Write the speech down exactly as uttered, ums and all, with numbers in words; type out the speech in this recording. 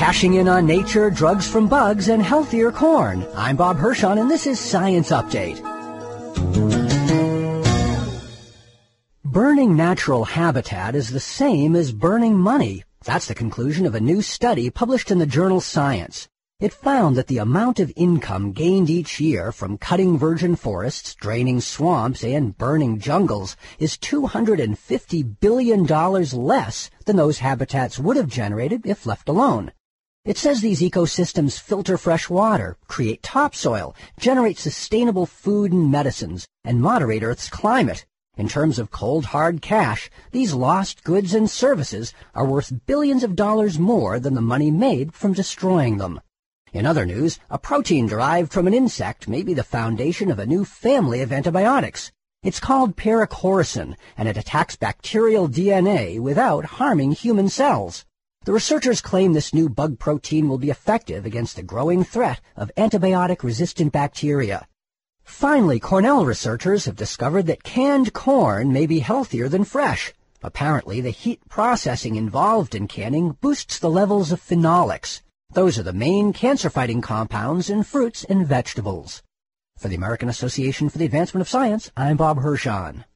Cashing in on nature, drugs from bugs, and healthier corn. I'm Bob Hirschon, and this is Science Update. Burning natural habitat is the same as burning money. That's the conclusion of a new study published in the journal Science. It found that the amount of income gained each year from cutting virgin forests, draining swamps, and burning jungles is two hundred fifty billion dollars less than those habitats would have generated if left alone. It says these ecosystems filter fresh water, create topsoil, generate sustainable food and medicines, and moderate Earth's climate. In terms of cold, hard cash, these lost goods and services are worth billions of dollars more than the money made from destroying them. In other news, a protein derived from an insect may be the foundation of a new family of antibiotics. It's called paracoricin, and it attacks bacterial D N A without harming human cells. The researchers claim this new bug protein will be effective against the growing threat of antibiotic-resistant bacteria. Finally, Cornell researchers have discovered that canned corn may be healthier than fresh. Apparently, the heat processing involved in canning boosts the levels of phenolics. Those are the main cancer-fighting compounds in fruits and vegetables. For the American Association for the Advancement of Science, I'm Bob Hirschon.